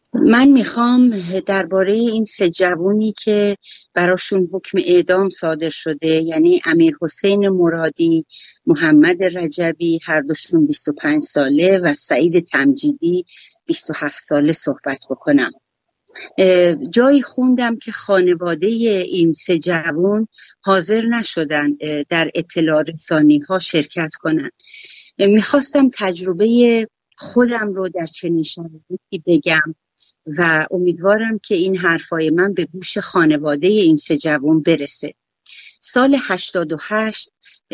من میخوام درباره این سه جوونی که براشون حکم اعدام صادر شده، یعنی امیر حسین مرادی، محمد رجبی، هر دوشون 25 ساله، و سعید تمجیدی 27 ساله صحبت بکنم. جایی خوندم که خانواده این سه جوان حاضر نشدن در اطلاع رسانی ها شرکت کنن. میخواستم تجربه خودم رو در چنین شرایطی بگم و امیدوارم که این حرفای من به گوش خانواده این سه جوان برسه. سال 88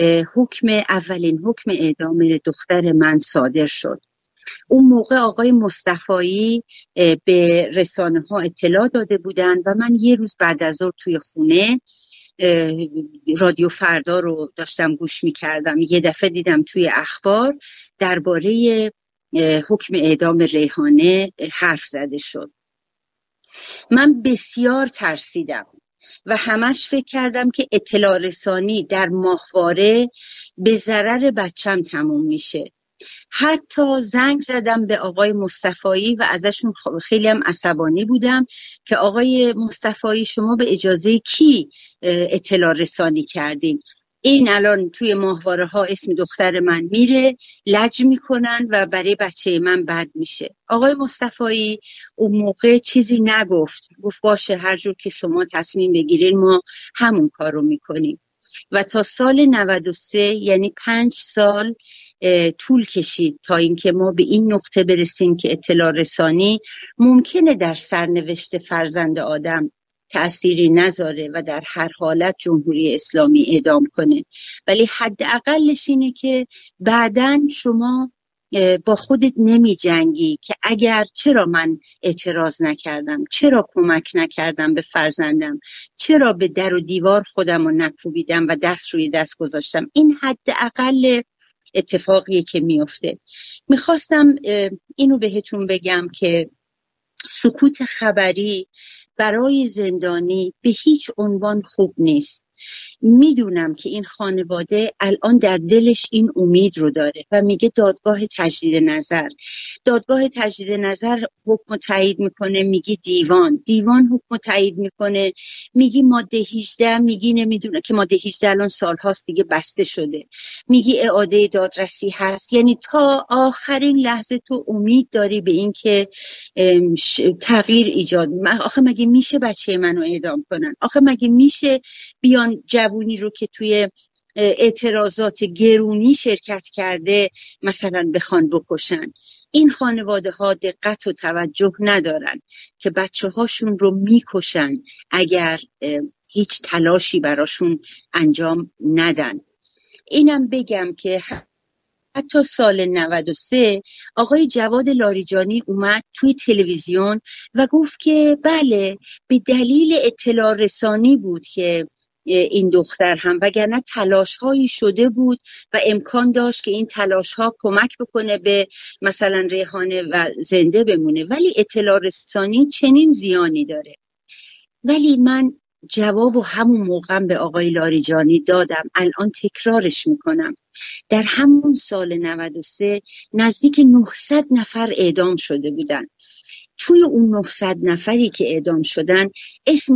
اولین حکم اعدام دختر من صادر شد. اون موقع آقای مصطفایی به رسانه ها اطلاع داده بودن و من یه روز بعد از ظهر توی خونه رادیو فردا رو داشتم گوش می‌کردم. یه دفعه دیدم توی اخبار درباره حکم اعدام ریحانه حرف زده شد. من بسیار ترسیدم و همش فکر کردم که اطلاع رسانی در ماهواره به ضرر بچم تموم میشه. حتی زنگ زدم به آقای مصطفایی و ازشون خیلی هم عصبانی بودم که آقای مصطفایی شما به اجازه کی اطلاع رسانی کردین؟ این الان توی ماهواره ها اسم دختر من میره، لج میکنن و برای بچه من بد میشه. آقای مصطفایی اون موقع چیزی نگفت، گفت باشه هر جور که شما تصمیم بگیرین ما همون کار رو میکنیم. و تا سال 93 یعنی 5 سال طول کشید تا اینکه ما به این نقطه برسیم که اطلاع رسانی ممکنه در سرنوشت فرزند آدم تأثیری نذاره و در هر حالت جمهوری اسلامی اعدام کنه، ولی حداقلش اینه که بعداً شما با خودت نمی جنگی که اگر چرا من اعتراض نکردم، چرا کمک نکردم به فرزندم، چرا به در و دیوار خودم رو نکوبیدم و دست روی دست گذاشتم. این حداقل اتفاقیه که میفته. میخواستم اینو بهتون بگم که سکوت خبری برای زندانی به هیچ عنوان خوب نیست. میدونم که این خانواده الان در دلش این امید رو داره و میگه دادگاه تجدید نظر حکم تایید میکنه، میگی دیوان حکم تایید میکنه، میگی ماده 18، میگی نمیدونه که ماده 18 الان سالهاست دیگه بسته شده، میگی اعاده دادرسی هست. یعنی تا آخرین لحظه تو امید داری به این که تغییر ایجاد. آخه مگه میشه بچه منو اعدام کنن؟ آخه مگه میشه بیان جوونی رو که توی اعتراضات گرونی شرکت کرده مثلا بخوان بکشن؟ این خانواده ها دقت و توجه ندارن که بچه هاشون رو میکشن اگر هیچ تلاشی براشون انجام ندن. اینم بگم که حتی سال 93 آقای جواد لاریجانی اومد توی تلویزیون و گفت که بله به دلیل اطلاع رسانی بود که این دختر هم، وگرنه تلاش هایی شده بود و امکان داشت که این تلاش ها کمک بکنه به مثلا ریحانه و زنده بمونه، ولی اطلاع رسانی چنین زیانی داره. ولی من جواب و همون موقع به آقای لاریجانی دادم، الان تکرارش میکنم. در همون سال 93 نزدیک 900 نفر اعدام شده بودن. توی اون 900 نفری که اعدام شدن اسم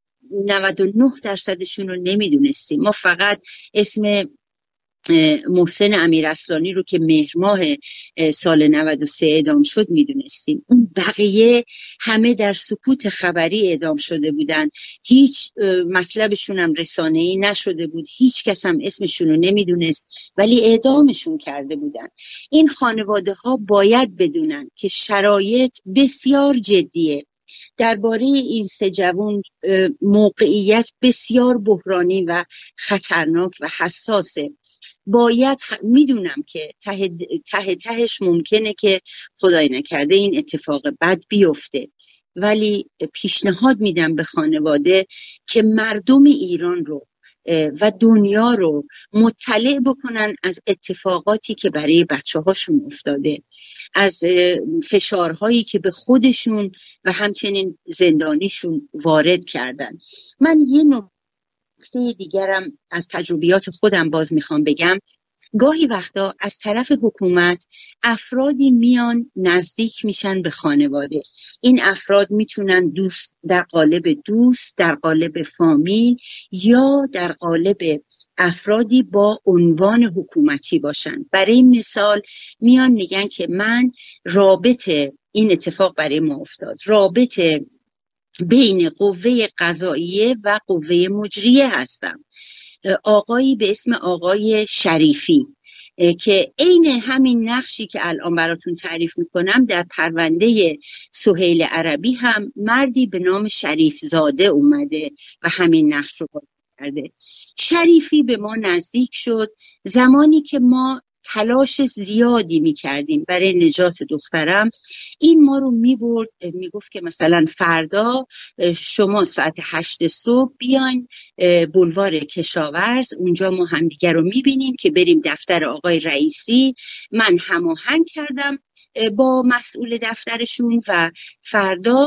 99% رو نمیدونستیم. ما فقط اسم محسن امیراسلانی رو که مهر ماه سال 93 اعدام شد میدونستیم. اون بقیه همه در سکوت خبری اعدام شده بودن، هیچ مطلبشون هم رسانه‌ای نشده بود، هیچ کس هم اسمشون رو نمیدونست، ولی اعدامشون کرده بودن. این خانواده ها باید بدونن که شرایط بسیار جدیه. درباره این سه جوان موقعیت بسیار بحرانی و خطرناک و حساسه. باید میدونم که تهش ممکنه که خدای نکرده این اتفاق بد بیفته، ولی پیشنهاد میدم به خانواده که مردم ایران رو و دنیا رو مطلع بکنن از اتفاقاتی که برای بچه هاشون افتاده، از فشارهایی که به خودشون و همچنین زندانیشون وارد کردن. من یه نکته دیگرم از تجربیات خودم باز میخوام بگم. گاهی وقتا از طرف حکومت افرادی میان نزدیک میشن به خانواده. این افراد میتونن دوست در قالب دوست، در قالب فامیل یا در قالب افرادی با عنوان حکومتی باشن. برای مثال میان میگن که من رابطه، این اتفاق برای ما افتاد، رابطه بین قوه قضاییه و قوه مجریه هستم. آقایی به اسم آقای شریفی که عین همین نقشی که الان براتون تعریف میکنم در پرونده سهیل عربی هم مردی به نام شریف زاده اومده و همین نقش رو بازی کرده. شریفی به ما نزدیک شد زمانی که ما تلاش زیادی میکردیم برای نجات دخترم. این ما رو میبرد، میگفت که مثلا فردا شما ساعت 8 صبح بیاین بولوار کشاورز، اونجا ما همدیگر رو میبینیم که بریم دفتر آقای رئیسی. من هماهنگ کردم با مسئول دفترشون و فردا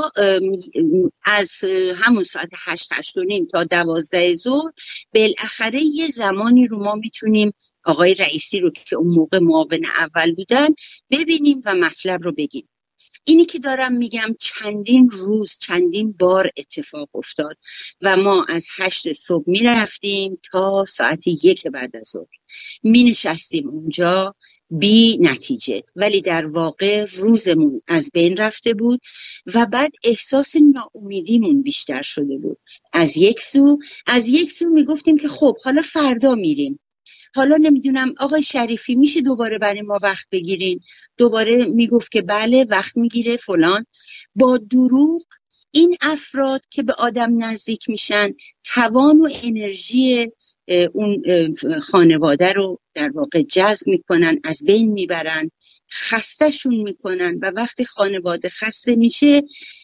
از همون ساعت 8:30 تا 12 ظهر بالاخره یه زمانی رو ما میتونیم آقای رئیسی رو که اون موقع معاون اول بودن ببینیم و مطلب رو بگیم. اینی که دارم میگم چندین روز، چندین بار اتفاق افتاد و ما از 8 صبح میرفتیم تا ساعت 1 بعد از ظهر مینشستیم اونجا بی نتیجه، ولی در واقع روزمون از بین رفته بود و بعد احساس ناامیدیمون بیشتر شده بود. از یک سو میگفتیم که خب حالا فردا میریم، حالا نمیدونم آقای شریفی میشه دوباره برای ما وقت بگیرین. دوباره میگفت که بله وقت میگیره فلان. با دروغ این افراد که به آدم نزدیک میشن توان و انرژی اون خانواده رو در واقع جذب میکنن، از بین میبرن، خستهشون میکنن و وقتی خانواده خسته میشه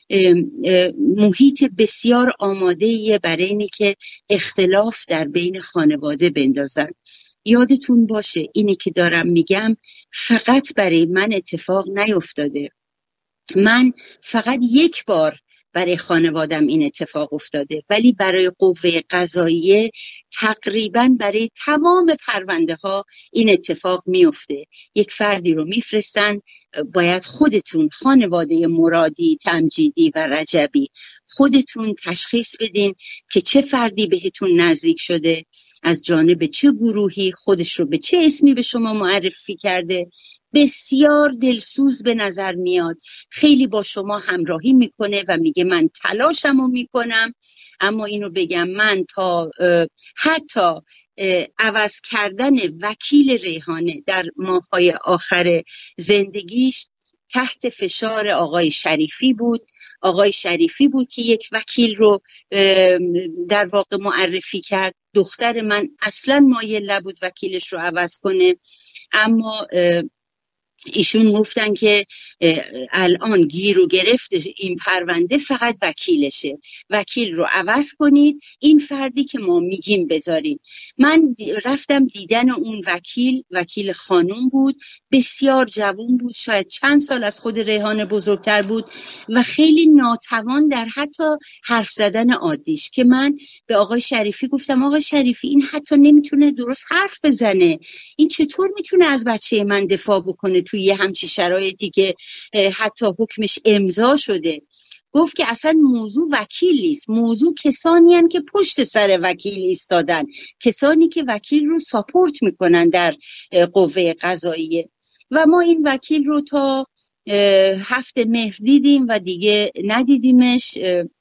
محیط بسیار آماده‌ایه برای اینی که اختلاف در بین خانواده بندازن. یادتون باشه اینی که دارم میگم فقط برای من اتفاق نیفتاده. من فقط یک بار برای خانوادم این اتفاق افتاده، ولی برای قوه قضاییه تقریبا برای تمام پرونده ها این اتفاق میفته. یک فردی رو میفرستن، باید خودتون خانواده مرادی، تمجیدی و رجبی خودتون تشخیص بدین که چه فردی بهتون نزدیک شده، از جانب چه گروهی خودش رو به چه اسمی به شما معرفی کرده. بسیار دلسوز به نظر میاد، خیلی با شما همراهی میکنه و میگه من تلاشمو میکنم. اما اینو بگم من تا حتی عوض کردن وکیل ریحانه در ماه‌های آخر زندگیش تحت فشار آقای شریفی بود. آقای شریفی بود که یک وکیل رو در واقع معرفی کرد. دختر من اصلا مایل نبود وکیلش رو عوض کنه، اما ایشون گفتن که الان گیر و گرفت این پرونده فقط وکیلشه، وکیل رو عوض کنید، این فردی که ما میگیم بذارین. من رفتم دیدن اون وکیل خانوم بود، بسیار جوان بود، شاید چند سال از خود ریحانه بزرگتر بود و خیلی ناتوان در حتی حرف زدن عادیش، که من به آقای شریفی گفتم آقای شریفی این حتی نمیتونه درست حرف بزنه، این چطور میتونه از بچه من دفاع بکنه توی یه همچی شرایطی که حتی حکمش امضا شده. گفت که اصلا موضوع وکیل نیست، موضوع کسانی هستند که پشت سر وکیل ایستادن، کسانی که وکیل رو ساپورت میکنن در قوه قضاییه. و ما این وکیل رو تا 7 مهر دیدیم و دیگه ندیدیمش.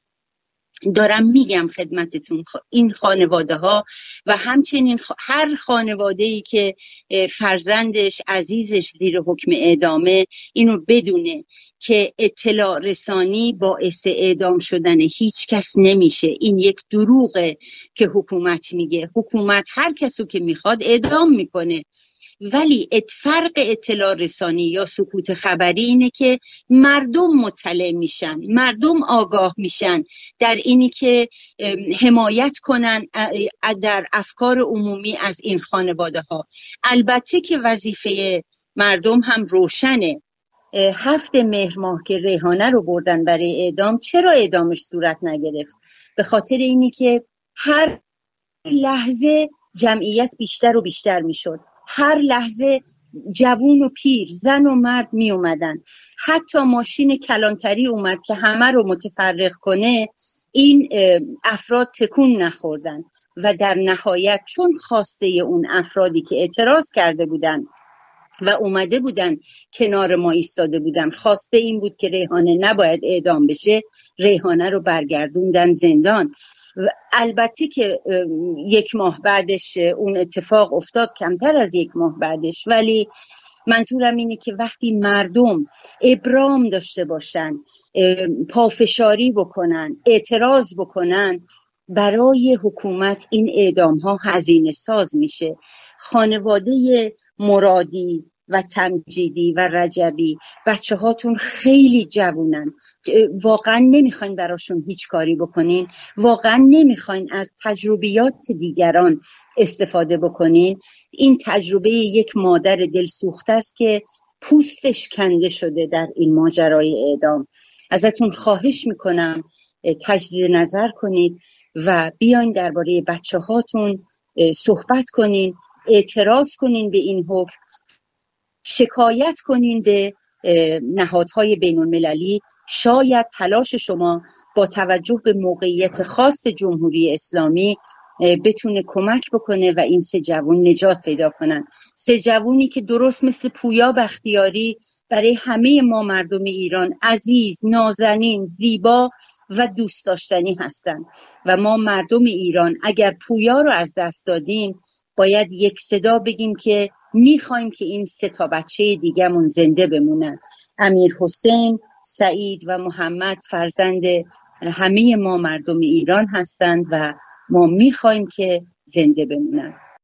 دارم میگم خدمتتون این خانواده ها و همچنین هر خانواده ای که فرزندش عزیزش زیر حکم اعدامه اینو بدونه که اطلاع رسانی باعث اعدام شدن هیچ کس نمیشه. این یک دروغه که حکومت میگه. حکومت هر کسو که میخواد اعدام میکنه، ولی فرق اطلاع رسانی یا سکوت خبری اینه که مردم مطلع میشن، مردم آگاه میشن در اینی که حمایت کنن در افکار عمومی از این خانواده ها. البته که وظیفه مردم هم روشنه. 7 مهر ماه که ریحانه رو بردن برای اعدام، چرا اعدامش صورت نگرفت؟ به خاطر اینی که هر لحظه جمعیت بیشتر و بیشتر میشد. هر لحظه جوون و پیر، زن و مرد می اومدن. حتی ماشین کلانتری اومد که همه رو متفرق کنه، این افراد تکون نخوردن و در نهایت چون خواسته اون افرادی که اعتراض کرده بودن و اومده بودن کنار ما ایستاده بودن، خواسته این بود که ریحانه نباید اعدام بشه، ریحانه رو برگردوندن زندان. و البته که 1 ماه بعدش اون اتفاق افتاد، کمتر از 1 ماه بعدش، ولی منظورم اینه که وقتی مردم ابرام داشته باشن، پافشاری بکنن، اعتراض بکنن، برای حکومت این اعدام ها هزینه ساز میشه. خانواده مرادی و تمجیدی و رجبی، بچه هاتون خیلی جوونن، واقعا نمیخواین براشون هیچ کاری بکنین، واقعا نمیخواین از تجربیات دیگران استفاده بکنین. این تجربه یک مادر دلسوخته است که پوستش کنده شده در این ماجرای اعدام. ازتون خواهش میکنم تجدید نظر کنید و بیاین درباره بچه هاتون صحبت کنین، اعتراض کنین به این حکم، شکایت کنین به نهادهای بین المللی. شاید تلاش شما با توجه به موقعیت خاص جمهوری اسلامی بتونه کمک بکنه و این 3 جوون نجات پیدا کنن. 3 جوونی که درست مثل پویا بختیاری برای همه ما مردم ایران عزیز، نازنین، زیبا و دوست داشتنی هستن و ما مردم ایران اگر پویا رو از دست دادیم باید یک صدا بگیم که میخوایم که این 3 تا بچه دیگه‌مون زنده بمونن. امیر حسین، سعید و محمد فرزند همه ما مردم ایران هستند و ما میخوایم که زنده بمونن.